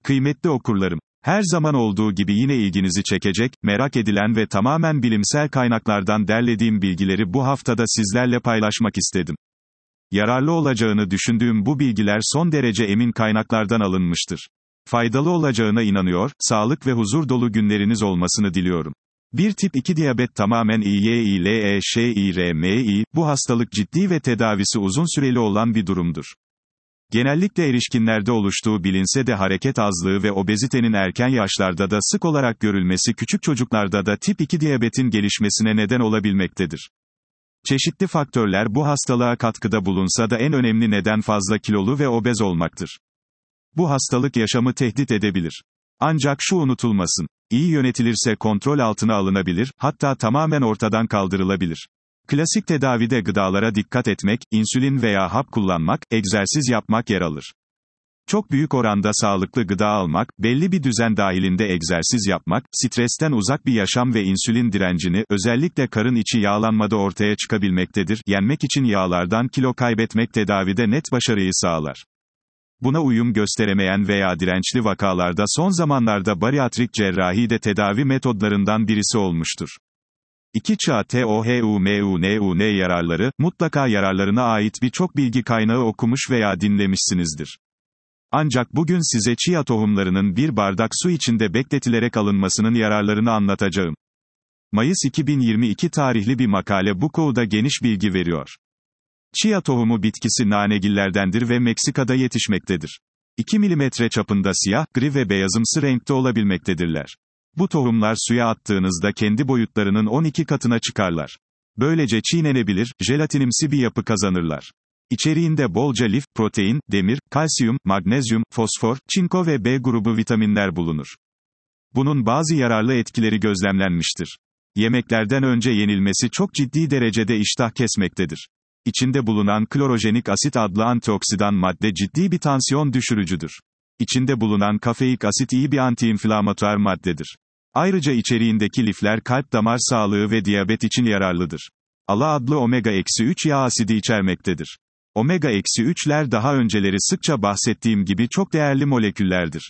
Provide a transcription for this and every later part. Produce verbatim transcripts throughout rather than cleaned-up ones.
Kıymetli okurlarım, her zaman olduğu gibi yine ilginizi çekecek, merak edilen ve tamamen bilimsel kaynaklardan derlediğim bilgileri bu haftada sizlerle paylaşmak istedim. Yararlı olacağını düşündüğüm bu bilgiler son derece emin kaynaklardan alınmıştır. Faydalı olacağına inanıyor, sağlık ve huzur dolu günleriniz olmasını diliyorum. Bir tip iki diyabet tamamen İ-Y-İ-L-E-Ş-İ-R-M-İ, bu hastalık ciddi ve tedavisi uzun süreli olan bir durumdur. Genellikle erişkinlerde oluştuğu bilinse de hareket azlığı ve obezitenin erken yaşlarda da sık olarak görülmesi küçük çocuklarda da tip iki diyabetin gelişmesine neden olabilmektedir. Çeşitli faktörler bu hastalığa katkıda bulunsa da en önemli neden fazla kilolu ve obez olmaktır. Bu hastalık yaşamı tehdit edebilir. Ancak şu unutulmasın, iyi yönetilirse kontrol altına alınabilir, hatta tamamen ortadan kaldırılabilir. Klasik tedavide gıdalara dikkat etmek, insülin veya hap kullanmak, egzersiz yapmak yer alır. Çok büyük oranda sağlıklı gıda almak, belli bir düzen dahilinde egzersiz yapmak, stresten uzak bir yaşam ve insülin direncini, özellikle karın içi yağlanmada ortaya çıkabilmektedir. Yenmek için yağlardan kilo kaybetmek tedavide net başarıyı sağlar. Buna uyum gösteremeyen veya dirençli vakalarda son zamanlarda bariatrik cerrahi de tedavi metodlarından birisi olmuştur. iki Çağ TOHUMUNUN yararları, mutlaka yararlarına ait birçok bilgi kaynağı okumuş veya dinlemişsinizdir. Ancak bugün size chia tohumlarının bir bardak su içinde bekletilerek alınmasının yararlarını anlatacağım. Mayıs iki bin yirmi iki tarihli bir makale bu konuda geniş bilgi veriyor. Chia tohumu bitkisi nanegillerdendir ve Meksika'da yetişmektedir. iki milimetre çapında siyah, gri ve beyazımsı renkte olabilmektedirler. Bu tohumlar suya attığınızda kendi boyutlarının on iki katına çıkarlar. Böylece çiğnenebilir, jelatinimsi bir yapı kazanırlar. İçeriğinde bolca lif, protein, demir, kalsiyum, magnezyum, fosfor, çinko ve B grubu vitaminler bulunur. Bunun bazı yararlı etkileri gözlemlenmiştir. Yemeklerden önce yenilmesi çok ciddi derecede iştah kesmektedir. İçinde bulunan klorojenik asit adlı antioksidan madde ciddi bir tansiyon düşürücüdür. İçinde bulunan kafeik asit iyi bir antiinflamatuar maddedir. Ayrıca içeriğindeki lifler kalp damar sağlığı ve diyabet için yararlıdır. ALA adlı omega üç yağ asidi içermektedir. omega üçler daha önceleri sıkça bahsettiğim gibi çok değerli moleküllerdir.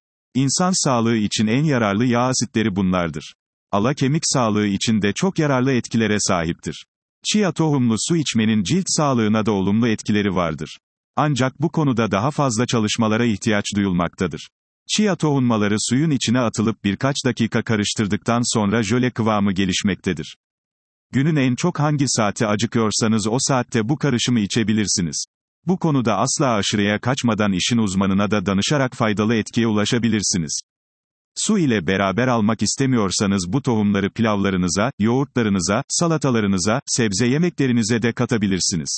İnsan sağlığı için en yararlı yağ asitleri bunlardır. ALA kemik sağlığı için de çok yararlı etkilere sahiptir. Chia tohumlu su içmenin cilt sağlığına da olumlu etkileri vardır. Ancak bu konuda daha fazla çalışmalara ihtiyaç duyulmaktadır. Chia tohumları suyun içine atılıp birkaç dakika karıştırdıktan sonra jöle kıvamı gelişmektedir. Günün en çok hangi saate acıkıyorsanız o saatte bu karışımı içebilirsiniz. Bu konuda asla aşırıya kaçmadan işin uzmanına da danışarak faydalı etkiye ulaşabilirsiniz. Su ile beraber almak istemiyorsanız bu tohumları pilavlarınıza, yoğurtlarınıza, salatalarınıza, sebze yemeklerinize de katabilirsiniz.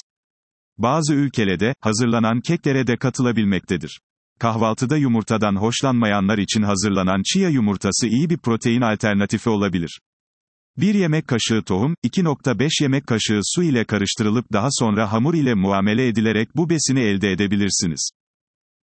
Bazı ülkelerde, hazırlanan keklere de katılabilmektedir. Kahvaltıda yumurtadan hoşlanmayanlar için hazırlanan chia yumurtası iyi bir protein alternatifi olabilir. bir yemek kaşığı tohum, iki nokta beş yemek kaşığı su ile karıştırılıp daha sonra hamur ile muamele edilerek bu besini elde edebilirsiniz.